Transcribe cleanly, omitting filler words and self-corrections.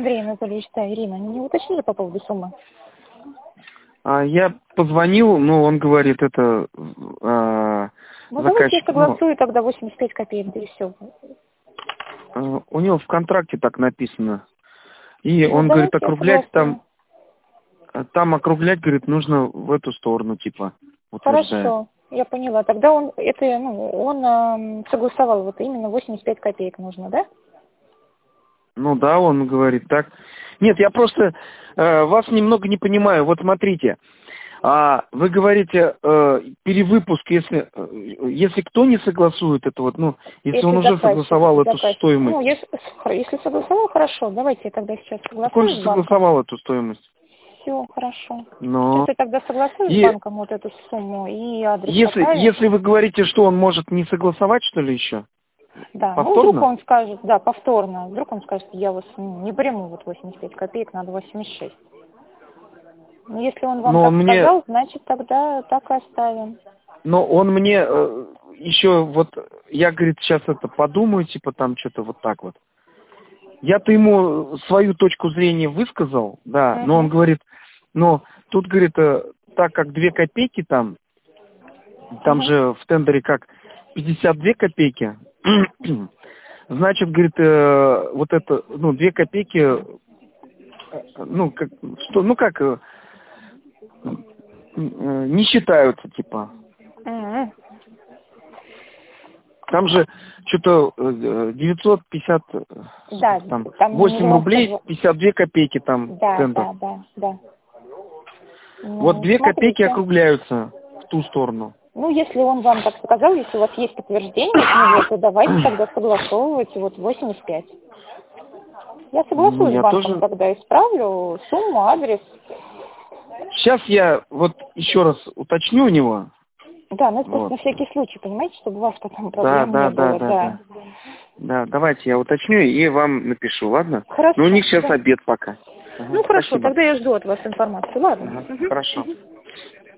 Андрей Анатольевич, да, Ирина, не уточнили по поводу суммы? Я позвонил, но он говорит, это Ну, давайте я заказчик. согласую тогда 85 копеек, да и все. У него в контракте так написано. И Ну, он говорит, давайте я округлять согласую. там округлять, говорит, нужно в эту сторону, типа, утверждает. Хорошо, я поняла. Тогда он согласовал, вот именно 85 копеек нужно, да? Ну да, он говорит так. Нет, я просто вас немного не понимаю. Вот смотрите, вы говорите перевыпуск, если кто не согласует это вот, ну, если он уже согласовал эту стоимость. Ну, если согласовал, хорошо, давайте я тогда сейчас Так он согласую же с банком. согласовал эту стоимость. Все, хорошо. Но Сейчас я тогда согласую с банком вот эту сумму и адрес поставлю. если вы говорите, что он может не согласовать, что ли, еще? Да, Повторно? ну вдруг он скажет, да, повторно, вдруг он скажет, я вас не приму вот 85 копеек, надо 86. Но если он вам так сказал, значит тогда так и оставим. Но он мне еще вот, я, говорит, сейчас это подумаю, типа там что-то вот так вот. Я-то ему свою точку зрения высказал, да, но он говорит, но тут, говорит, так как 2 копейки там же в тендере как 52 копейки, значит, говорит, вот это, 2 копейки, не считаются, типа. Там же что-то 950, да, там 8 8 рублей, 52 копейки там тендер. Да. Вот 2 копейки округляются в ту сторону. Ну, если он вам так сказал, если у вас есть подтверждение от него, то давайте тогда согласовывать вот 85. Я согласуюсь с банком, тогда исправлю сумму, адрес. Сейчас я вот еще раз уточню у него. Да, ну это просто на всякий случай, понимаете, чтобы у вас потом проблем не было. Да, давайте я уточню и вам напишу, ладно? Хорошо. Но у них сейчас обед пока. Ну, хорошо, тогда я жду от вас информацию, ладно? Хорошо.